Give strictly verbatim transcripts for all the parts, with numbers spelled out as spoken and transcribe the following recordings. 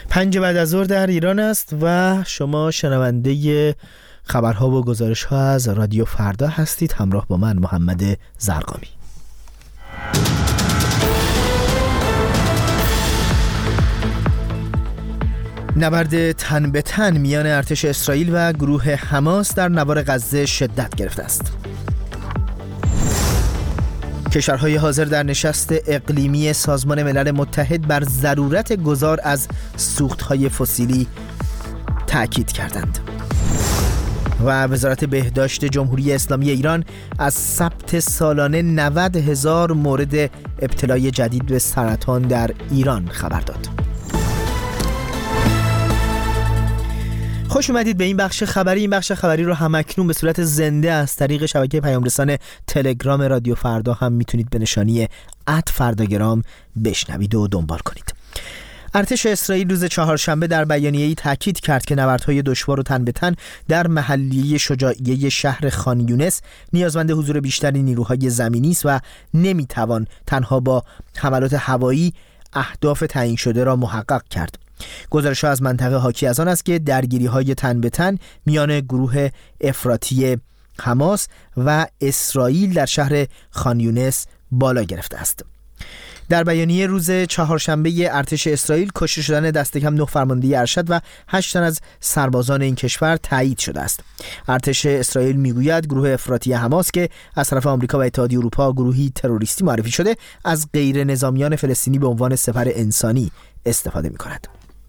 پنج بعد از ظهر در ایران است و شما شنونده خبرها و گزارش‌ها از رادیو فردا هستید. همراه با من محمد زرقامی. نبرد تن به تن میان ارتش اسرائیل و گروه حماس در نوار غزه شدت گرفته است. کشورهای حاضر در نشست اقلیمی سازمان ملل متحد بر ضرورت گذار از سوختهای فسیلی تأکید کردند. و وزارت بهداشت جمهوری اسلامی ایران از ثبت سالانه نود هزار مورد ابتلای جدید به سرطان در ایران خبر داد. خوش اومدید به این بخش خبری. این بخش خبری رو همکنون به صورت زنده از طریق شبکه پیام رسان تلگرام رادیو فردا هم میتونید به نشانی ات فرداگرام بشنوید و دنبال کنید. ارتش اسرائیل روز چهارشنبه در بیانیه‌ای تاکید کرد که نبردهای دشوار و تن به تن در محلیه شجاعیه شهر خان یونس نیازمند حضور بیشتری نیروهای زمینی است و نمیتوان تنها با حملات هوایی اهداف تعیین شده را محقق کرد. گزارش‌ها از منطقه حاکی از آن است که درگیری‌های تن به تن میان گروه افراطی حماس و اسرائیل در شهر خان یونس بالا گرفته است. در بیانیه روز چهارشنبه ارتش اسرائیل کشته شدن دست کم نه فرمانده ارشد و هشت تن از سربازان این کشور تایید شده است. ارتش اسرائیل میگوید گروه افراطی حماس که از طرف آمریکا و اتحادیه اروپا گروهی تروریستی معرفی شده از غیر نظامیان فلسطینی به عنوان سپر انسانی استفاده می‌کند.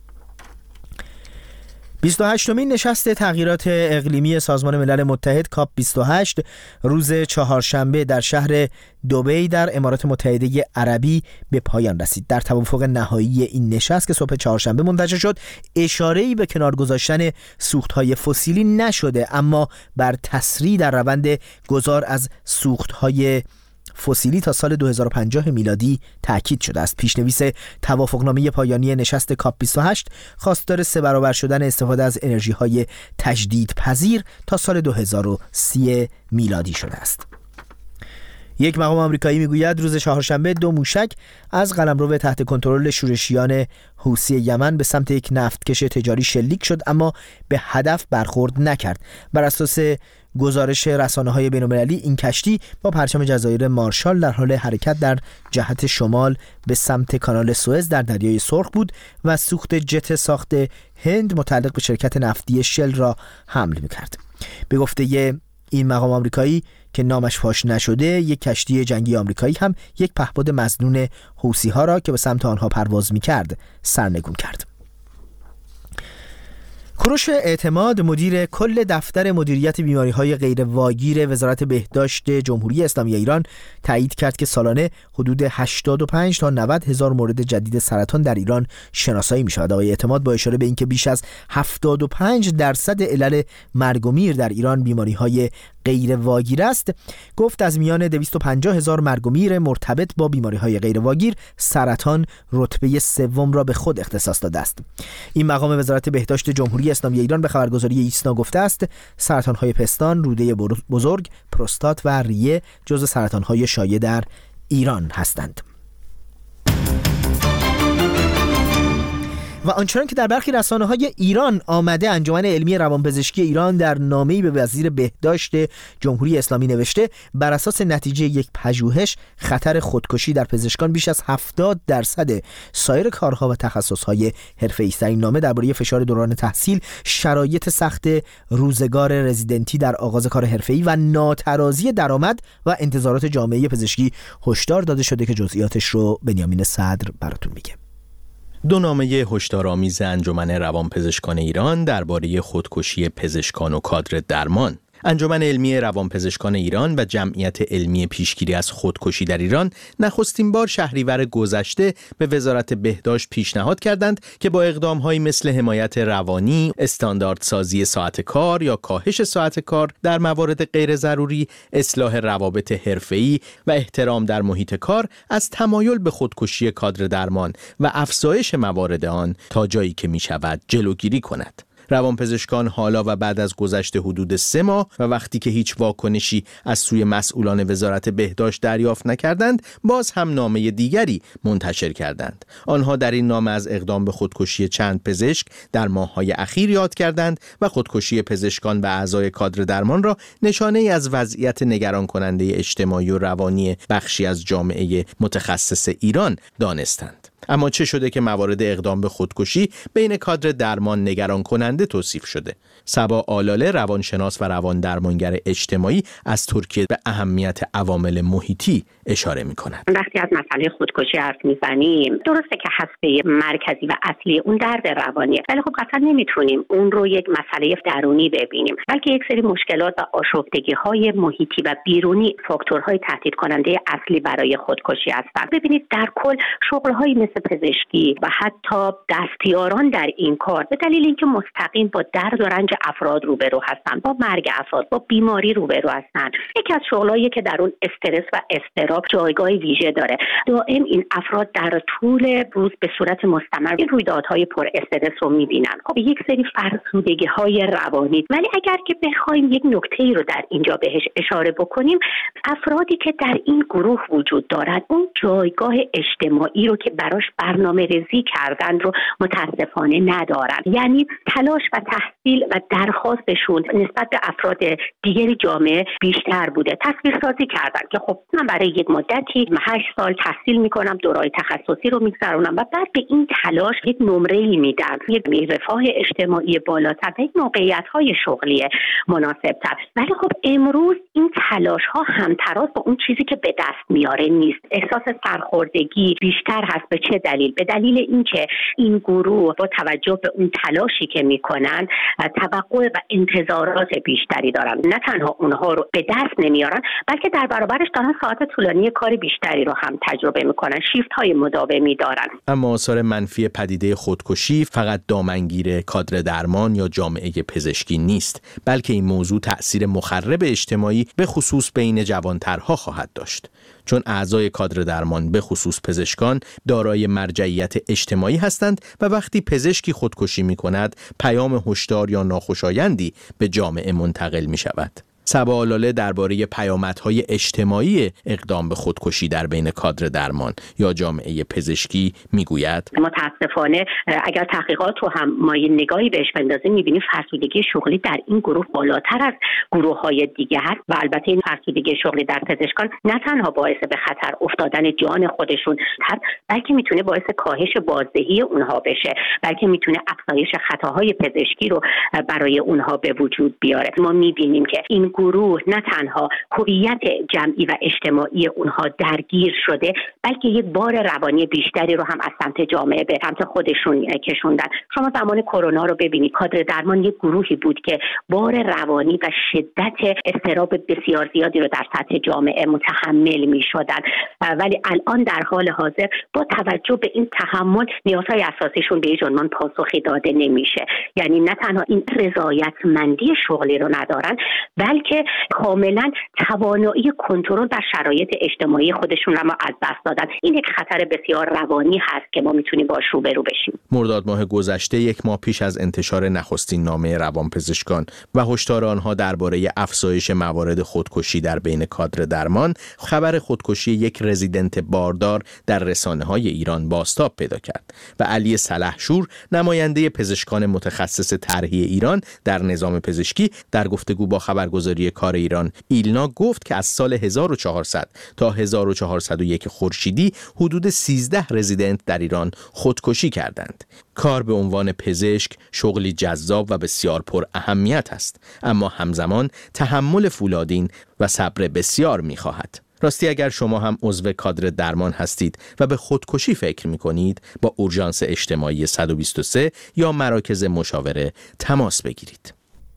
بیست و هشتمین نشست تغییرات اقلیمی سازمان ملل متحد کاپ بیست و هشت روز چهارشنبه در شهر دبی در امارات متحده عربی به پایان رسید. در توافق نهایی این نشست که صبح چهارشنبه منتشر شد اشاره‌ای به کنار گذاشتن سوخت‌های فسیلی نشده، اما بر تسریع در روند گذار از سوخت‌های فسیلی تا سال دو هزار و پنجاه میلادی تأکید شده است. پیشنویس توافقنامه پایانی نشست کاپ بیست و هشت خواستار سه برابر شدن استفاده از انرژی‌های تجدیدپذیر تا سال دو هزار و سی میلادی شده است. یک مقام آمریکایی میگوید روز چهارشنبه دو موشک از قلمرو تحت کنترل شورشیان حوثی یمن به سمت یک نفتکش تجاری شلیک شد، اما به هدف برخورد نکرد. بر اساس گزارش رسانه‌های بین‌المللی این کشتی با پرچم جزایر مارشال در حال حرکت در جهت شمال به سمت کانال سوئز در دریای سرخ بود و سوخت جت ساخت هند متعلق به شرکت نفتی شل را حمل می‌کرد. به گفته این مقام آمریکایی که نامش فاش نشده، یک کشتی جنگی آمریکایی هم یک پهپاد مظنون حوثی‌ها را که به سمت آنها پرواز می‌کرد سرنگون کرد. کوروش اعتماد مدیر کل دفتر مدیریت بیماری‌های غیرواگیر وزارت بهداشت جمهوری اسلامی ایران تایید کرد که سالانه حدود هشتاد و پنج تا نود هزار مورد جدید سرطان در ایران شناسایی می‌شود. آقای اعتماد با اشاره به اینکه بیش از هفتاد و پنج درصد علل مرگ و میر در ایران بیماری‌های غیر واگیر است، گفت از میان دویست و پنجاه هزار مرگ و میر مرتبط با بیماری‌های غیر واگیر، سرطان رتبه سوم را به خود اختصاص داده است. این مقام وزارت بهداشت جمهوری اسلامی ایران به خبرگزاری ایسنا گفته است سرطان‌های پستان، روده بزرگ، پروستات و ریه جزو سرطان‌های شایع در ایران هستند. و آنچنان که در برخی رسانه‌های ایران آمده، انجمن علمی روانپزشکی ایران در نامه‌ای به وزیر بهداشت جمهوری اسلامی نوشته بر اساس نتیجه یک پژوهش خطر خودکشی در پزشکان بیش از هفتاد درصد سایر کارها و تخصص‌های حرفه‌ای است. این نامه درباره فشار دوران تحصیل، شرایط سخت روزگار رزیدنتی در آغاز کار حرفه‌ای و ناترازی درآمد و انتظارات جامعه پزشکی هشدار داده شده که جزئیاتش رو بنیامین صدر براتون میگه. دو نامه هشدارآمیز انجمن روانپزشکان ایران درباره خودکشی پزشکان و کادر درمان. انجمن علمی روانپزشکان ایران و جمعیت علمی پیشگیری از خودکشی در ایران نخستین بار شهریور گذشته به وزارت بهداشت پیشنهاد کردند که با اقدام‌هایی مثل حمایت روانی، استانداردسازی ساعت کار یا کاهش ساعت کار در موارد غیر ضروری، اصلاح روابط حرفه‌ای و احترام در محیط کار از تمایل به خودکشی کادر درمان و افزایش موارد آن تا جایی که می‌شود جلوگیری کند. روانپزشکان حالا و بعد از گذشت حدود سه ماه و وقتی که هیچ واکنشی از سوی مسئولان وزارت بهداشت دریافت نکردند، باز هم نامه دیگری منتشر کردند. آنها در این نامه از اقدام به خودکشی چند پزشک در ماه‌های اخیر یاد کردند و خودکشی پزشکان و اعضای کادر درمان را نشانه‌ای از وضعیت نگران کننده اجتماعی و روانی بخشی از جامعه متخصص ایران دانستند. اما چه شده که موارد اقدام به خودکشی بین کادر درمان نگران کننده توصیف شده؟ صبا آلاله، روانشناس و روان درمانگر اجتماعی، از ترکیه به اهمیت عوامل محیطی اشاره می‌کند. وقتی از مسئله خودکشی حرف می‌زنیم، درسته که هسته مرکزی و اصلی اون درد روانیه، ولی خب قطعا نمیتونیم اون رو یک مسئله درونی ببینیم، بلکه یک سری مشکلات و آشفتگی‌های محیطی و بیرونی فاکتورهای تهدید کننده اصلی برای خودکشی هستند. ببینید در کل شغل‌های مثل پزشکی و حتی دستیاران در این کار به دلیل اینکه مستقیم با درد و رنج افراد روبرو هستند، با مرگ افراد، با بیماری روبرو هستند، یکی از شغلایی که در اون استرس و اضطراب جایگاه ویژه داره. دائم این افراد در طول روز به صورت مستمر این رویدادهای پر استرس رو می‌بینن. خب یک سری فرسودگی‌های روانی، ولی اگر که بخوایم یک نکته‌ای رو در اینجا بهش اشاره بکنیم، افرادی که در این گروه وجود دارند اون جایگاه اجتماعی رو که براش برنامه ریزی کردن رو متاسفانه ندارن. یعنی تلاش و تحصیل و درخواستشون نسبت به افراد دیگری جامعه بیشتر بوده. تصویر سازی کردن که خب من برای یک مدتی هشت سال تحصیل میکنم، دورای تخصصی رو میگذرونم و بعد به این تلاش یک نمره‌ای میدم، یک رفاه اجتماعی بالاتر و یک موقعیت‌های شغلی مناسب‌تر. ولی خب امروز این تلاش‌ها همتراز با اون چیزی که به دست میاره نیست. احساس سرخوردگی بیشتر هست. به چه دلیل؟ به دلیل اینکه این گروه با توجه به اون تلاشی که میکنن توقع و انتظارات بیشتری دارن. نه تنها اونها رو به دست نمیارن، بلکه در برابرش دارن ساعت طولانی کار بیشتری رو هم تجربه میکنن، شیفت های مداومی دارن. اما آثار منفی پدیده خودکشی فقط دامنگیر کادر درمان یا جامعه پزشکی نیست، بلکه این موضوع تأثیر مخرب اجتماعی به خصوص بین جوانترها خواهد داشت. چون اعضای کادر درمان به خصوص پزشکان دارای مرجعیت اجتماعی هستند و وقتی پزشکی خودکشی می کند پیام هشدار یا ناخوشایندی به جامعه منتقل می شود. صبا آلاله درباره پیامدهای اجتماعی اقدام به خودکشی در بین کادر درمان یا جامعه پزشکی میگوید: متاسفانه اگر تحقیقات رو هم ما یه نگاهی بهش بندازیم میبینیم فرسودگی شغلی در این گروه بالاتر از گروه‌های دیگه هست و البته این فرسودگی شغلی در پزشکان نه تنها باعث به خطر افتادن جان خودشون هست، بلکه میتونه باعث کاهش بازدهی اونها بشه، بلکه میتونه افزایش خطاهای پزشکی رو برای اونها به وجود بیاره. ما میبینیم که این گروه نه تنها هویت جمعی و اجتماعی اونها درگیر شده، بلکه یک بار روانی بیشتری رو هم از سمت جامعه به سمت خودشون کشوندن. شما زمان کرونا رو ببینید، کادر درمان یک گروهی بود که بار روانی و شدت اضطراب بسیار زیادی رو در سطح جامعه متحمل می شدن، ولی الان در حال حاضر با توجه به این تحمل نیازهای اساسیشون به عنوان پاسخی داده نمیشه. یعنی نه تنها این رضایتمندی شغلی رو ندارن، بلکه کاملا توانایی کنترل بر شرایط اجتماعی خودشون رو ما از دست دادن. این یک خطر بسیار روانی هست که ما میتونیم باش روبرو بشیم. مرداد ماه گذشته، یک ماه پیش از انتشار نخستین نامه روانپزشکان و هشدار آنها درباره افزایش موارد خودکشی در بین کادر درمان، خبر خودکشی یک رزیدنت باردار در رسانه‌های ایران بازتاب پیدا کرد و علی سلحشور، نماینده پزشکان متخصص طرحی ایران در نظام پزشکی، در گفتگو با خبرگزاری کار ایران ایلنا گفت که از سال هزار و چهارصد تا هزار و چهارصد و یک خورشیدی حدود سیزده رزیدنت در ایران خودکشی کردند. کار به عنوان پزشک شغلی جذاب و بسیار پر اهمیت است، اما همزمان تحمل فولادین و صبر بسیار می‌خواهد. راستی اگر شما هم عضو کادر درمان هستید و به خودکشی فکر می‌کنید، با اورژانس اجتماعی صد و بیست و سه یا مراکز مشاوره تماس بگیرید.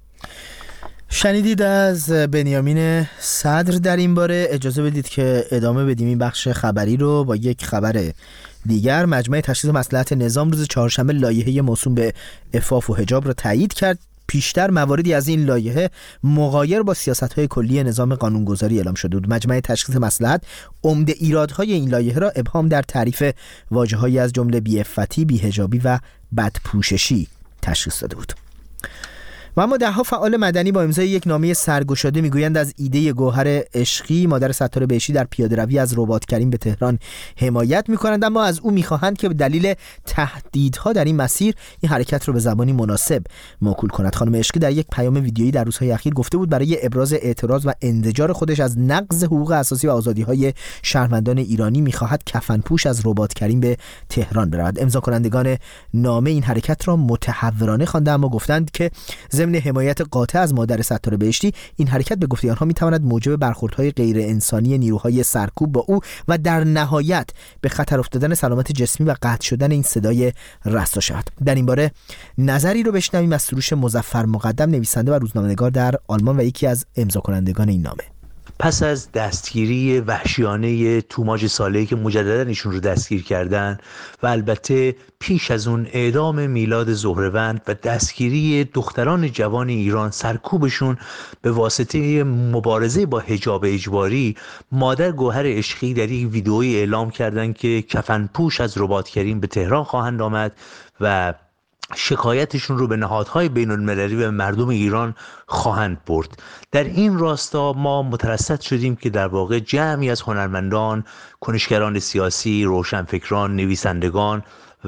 شنیدید از بنیامین صدر در این باره. اجازه بدید که ادامه بدیم این بخش خبری رو با یک خبر دیگر. مجمع تشخیص مصلحت نظام روز چهارشنبه لایحه موسوم به عفاف و حجاب را تایید کرد. پیشتر مواردی از این لایحه مغایر با سیاست‌های کلی نظام قانونگذاری اعلام شده بود. مجمع تشخیص مصلحت عمده ایرادهای این لایحه را ابهام در تعریف واژه‌هایی از جمله بی‌عفتی، بی‌حجابی و بدپوششی تشخیص داده بود. و اما ده‌ها فعال مدنی با امضای یک نامه سرگشاده میگویند از ایده گوهر عشقی مادر ستاره بهشتی در پیاده‌روی از رباط‌کریم به تهران حمایت می‌کنند، اما از او می‌خواهند که به دلیل تهدیدها در این مسیر این حرکت رو به زبانی مناسب موکول کند. خانم عشقی در یک پیام ویدیویی در روزهای اخیر گفته بود برای ابراز اعتراض و انزجار خودش از نقض حقوق اساسی و آزادی‌های شهروندان ایرانی می‌خواهد کفنپوش از رباط‌کریم به تهران برود. امضا کنندگان نامه این حرکت را متحورانه خواندند، اما گفتند که ضمن حمایت قاطع از مادر ستاره بهشتی این حرکت به گفته آنها میتواند موجب برخوردهای غیر انسانی نیروهای سرکوب با او و در نهایت به خطر افتادن سلامت جسمی و قطع شدن این صدای رسا شود. در این باره نظری رو بشنویم از سروش مظفر مقدم، نویسنده و روزنامه‌نگار در آلمان و یکی از امضا کنندگان این نامه. پس از دستگیری وحشیانه توماج صالحی که مجددا ایشون رو دستگیر کردن و البته پیش از اون اعدام میلاد زهره‌وند و دستگیری دختران جوان ایران، سرکوبشون به واسطه مبارزه با حجاب اجباری، مادر گوهر عشقی در یک ویدئویی اعلام کردن که کفنپوش از رباط‌کریم به تهران خواهند آمد و شکایتشون رو به نهادهای بین المللی و مردم ایران خواهند برد. در این راستا ما مترصد شدیم که در واقع جمعی از هنرمندان، کنشگران سیاسی، روشنفکران، نویسندگان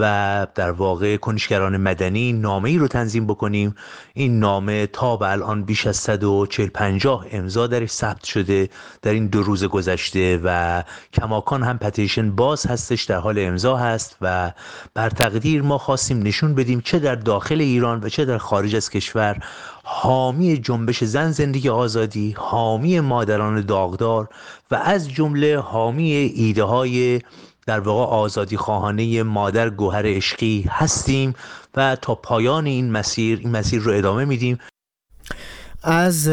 و در واقع کنشگران مدنی نامه‌ای رو تنظیم بکنیم. این نامه تا به الان بیش از صد و چهل پنجاه امضا درش ثبت شده در این دو روز گذشته و کماکان هم پتیشن باز هستش، در حال امضا هست و بر تقدیر ما خواستیم نشون بدیم چه در داخل ایران و چه در خارج از کشور حامی جنبش زن زندگی آزادی، حامی مادران داغدار و از جمله حامی ایده های در واقع آزادی خواهانه مادر گوهر عشقی هستیم و تا پایان این مسیر این مسیر رو ادامه میدیم. از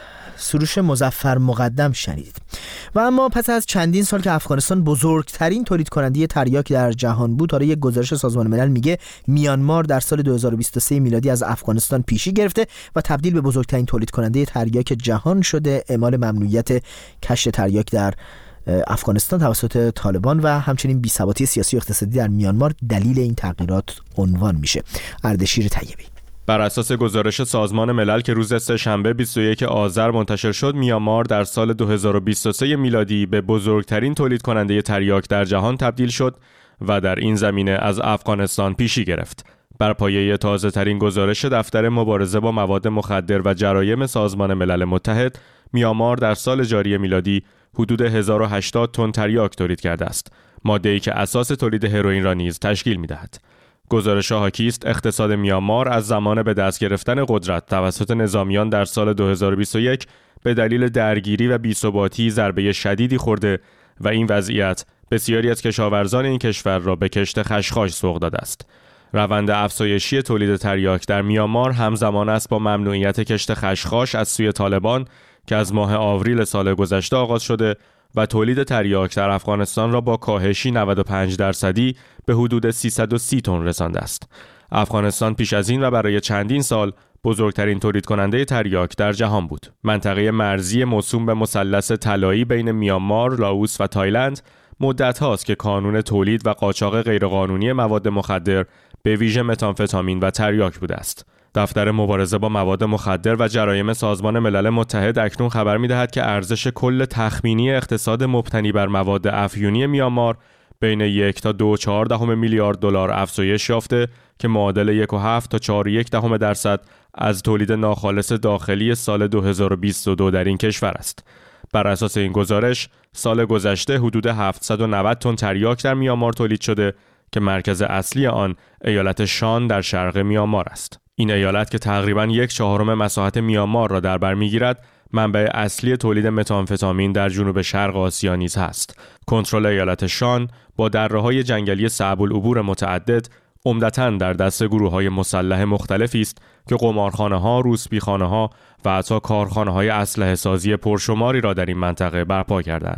سروش مظفر مقدم شنید. و اما پس از چندین سال که افغانستان بزرگترین تولید کننده تریاک در جهان بود، آره یک گزارش سازمان ملل میگه میانمار در سال دو هزار و بیست و سه میلادی از افغانستان پیشی گرفته و تبدیل به بزرگترین تولید کننده تریاک جهان شده. اعمال ممنوعیت کشت تریاک در افغانستان توسط طالبان و همچنین بی‌ثباتی سیاسی و اقتصادی در میانمار دلیل این تغییرات عنوان میشه. اردشیر طیبی. بر اساس گزارش سازمان ملل که روز سه‌شنبه بیست و یکم آذر منتشر شد، میانمار در سال دو هزار و بیست و سه میلادی به بزرگترین تولید کننده تریاک در جهان تبدیل شد و در این زمینه از افغانستان پیشی گرفت. بر پایه تازه ترین گزارش دفتر مبارزه با مواد مخدر و جرایم سازمان ملل متحد، میانمار در سال جاری میلادی حدود هزار و هشتاد تن تریاک تولید کرده است، ماده‌ای که اساس تولید هروئین را نیز تشکیل می‌دهد. گزارش حاکی است اقتصاد میانمار از زمان به دست گرفتن قدرت توسط نظامیان در سال دو هزار و بیست و یک به دلیل درگیری و بی‌ثباتی ضربه شدیدی خورده و این وضعیت بسیاری از کشاورزان این کشور را به کشت خشخاش سوق داده است. روند افزایشی تولید تریاک در میانمار همزمان است با ممنوعیت کشت خشخاش از سوی طالبان که از ماه آوریل سال گذشته آغاز شده و تولید تریاک در افغانستان را با کاهشی نود و پنج درصدی به حدود سیصد و سی تن رسانده است. افغانستان پیش از این و برای چندین سال بزرگترین تولید کننده تریاک در جهان بود. منطقه مرزی موسوم به مثلث طلایی بین میانمار، لاوس و تایلند مدت هاست که کانون تولید و قاچاق غیرقانونی مواد مخدر به ویژه متامفتامین و تریاک بوده است. دفتر مبارزه با مواد مخدر و جرایم سازمان ملل متحد اکنون خبر می‌دهد که ارزش کل تخمینی اقتصاد مبتنی بر مواد افیونی میانمار بین یک تا دو و چهار دهم میلیارد دلار افزایش یافته که معادل یک و هفت تا چهار و یک دهم درصد از تولید ناخالص داخلی سال دو هزار و بیست و دو در این کشور است. بر اساس این گزارش، سال گذشته حدود هفتصد و نود تن تریاک در میانمار تولید شده که مرکز اصلی آن ایالت شان در شرق میانمار است. این ایالت که تقریباً یک چهارم مساحت میانمار را در بر می‌گیرد، منبع اصلی تولید متامفتامین در جنوب شرق آسیا نیز است. کنترل ایالت شان با دره‌های جنگلی صعب العبور متعدد عمدتاً در دست گروه‌های مسلح مختلفی است که قمارخانه‌ها، روسپیخانه‌ها و حتی کارخانه‌های اسلحه سازی پرشماری را در این منطقه برپا کردند.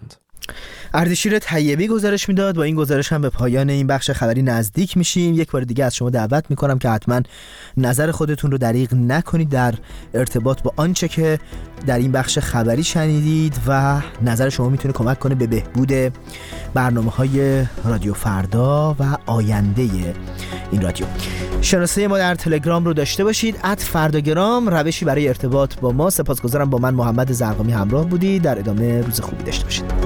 اردشیر طیبی گزارش میداد. با این گزارش هم به پایان این بخش خبری نزدیک میشیم. یک بار دیگه از شما دعوت میکنم که حتما نظر خودتون رو دریغ نکنید در ارتباط با آنچه که در این بخش خبری شنیدید و نظر شما میتونه کمک کنه به بهبود برنامه‌های رادیو فردا و آینده این رادیو. شناسه ما در تلگرام رو داشته باشید ات فرداگرام، روشی برای ارتباط با ما. سپاسگزارم با من محمد زرقامی همراه بودید. در ادامه روز خوبی داشته باشید.